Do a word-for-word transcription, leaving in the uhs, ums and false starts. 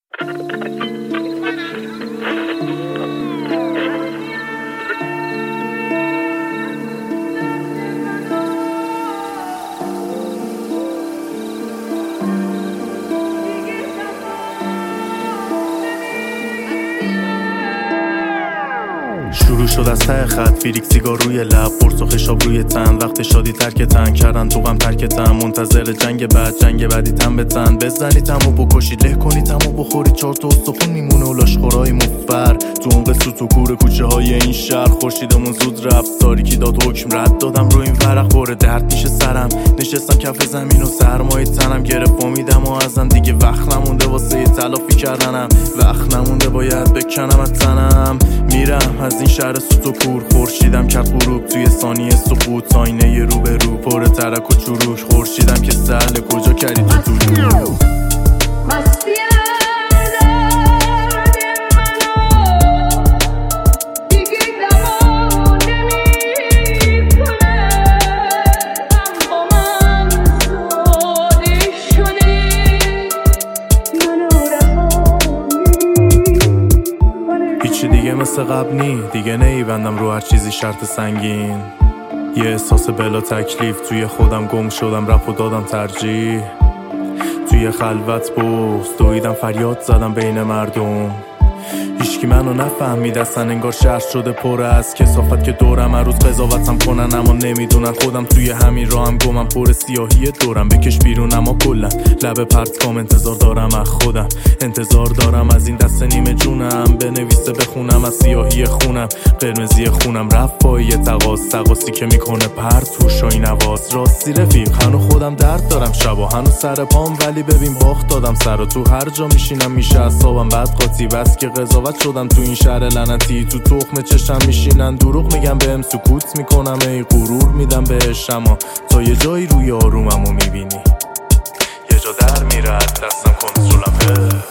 شروع شد از ته خط، فیریک سیگار روی لب، قرص و خشاب روی تن. وقت شادی ترکتن کردن تو غم ترکتن، منتظر جنگ بعد، جنگ بعدی تن به تن. بزنی تمو بکشی، له کنی تمو بخوری، چهار تا استخون میمونه و لاشخورای مفر تو عمق سوت و کور کوچه های این شهر. خورشیدمون زود رفت، تاریکی داد حکم، رد دادم روی این ورق، بره درد میشه سرم. نشستم کف زمین و سرمایه تنم گرفت امیدم و ازم دیگه وقت نمونده واسه تلافی کردنم. وقت نمونده باید بکنم از تنم. میرم از این شهر سوت و کور، خورشیدم کرد غروب توی ثانیه سقوط. آینه رو به رو پر ترک و چروک، خورشیدم که سهل کجا کردی تو طلوع. هیچی دیگه مثل قبل نی، دیگه نیبندم رو هر چیزی شرط سنگین. یه احساس بلا تکلیف توی خودم گم شدم، رپ و دادم ترجیح. توی خلوت بوز دویدم، فریاد زدم بین مردم. هیچکی منو نفهمید اصلا، انگار شهر شده پر از کثافت که دورم هر روز قضاوتم کنن اما نمیدونن خودم توی همین راهم گمم. پر سیاهی دورم بکش بیرون اما کلا لب پرت کام. انتظار دارم از خودم، انتظار دارم از این دست نیمه جونم بنویسه بخونم از سیاهی خونم. قرمزی خونم رفت با یه تقاس، تقاسی که میکنه پرت توش و این عواز. راستی رفیق هنو خودم درد دارم شبا، هنو سر پام ولی ببین باخت دادم سر. تو هر جا میشینم میشه اعصابم بد قاطی، بس که قضاوت شدم تو این شهر لعنتی. تو تخم چشم میشینن دروغ میگم بهم، سکوت میکنم ای غرور میدم بهش، اما تا یه جایی روی آروممو میبینی. یه جا در میره دستم کنترلم.